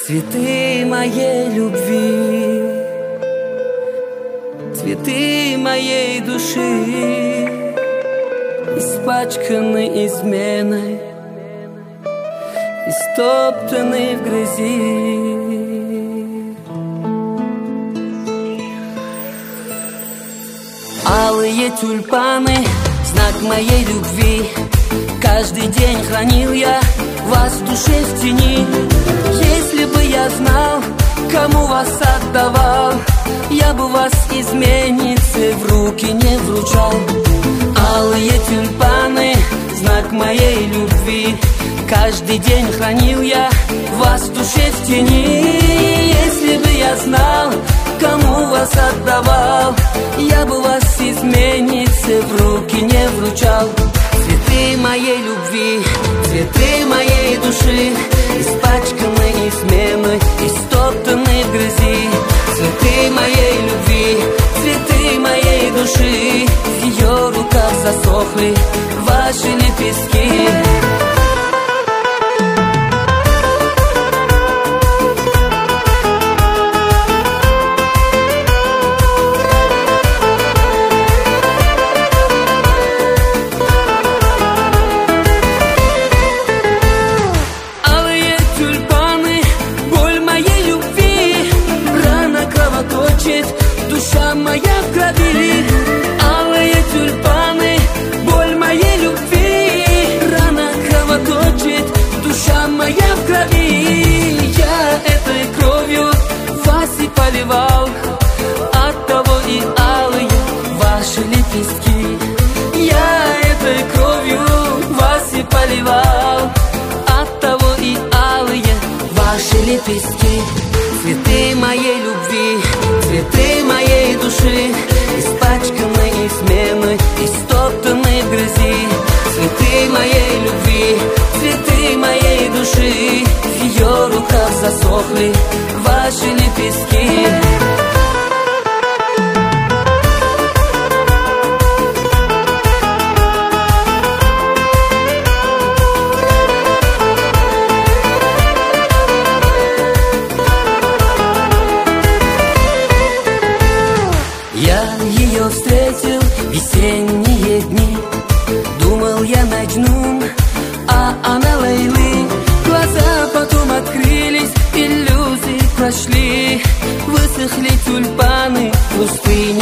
Цветы моей любви, цветы моей души, испачканы изменой, истоптаны в грязи. Алые тюльпаны, знак моей любви, каждый день хранил я вас в душе в тени. Если бы я знал, кому вас отдавал, я бы вас изменнице в руки не вручал. Алые тюльпаны, знак моей любви, каждый день хранил я вас в душе в тени. Если бы я знал, кому вас отдавал, я бы вас изменнице в руки не вручал. Цветы моей любви, цветы моей души, испачканы изменой, истоптаны в грязи. Цветы моей любви, цветы моей души, в ее руках засохли ваши лепестки. Душа моя в крови, алые тюльпаны, боль моей любви. Рана кровоточит, душа моя в крови. Я этой кровью вас и поливал, оттого и алые ваши лепестки. Я этой кровью вас и поливал, оттого и алые ваши лепестки. Цветы моей любви, цветы моей души, испачканы изменой, истоптаны в грязи. Цветы моей любви, цветы моей души, в ее руках засохли ваши лепестки. Я ее встретил в весенние дни, думал я Маджнун, а она Лейлы. Глаза потом открылись, иллюзии прошли, высохли тюльпаны в пустыне.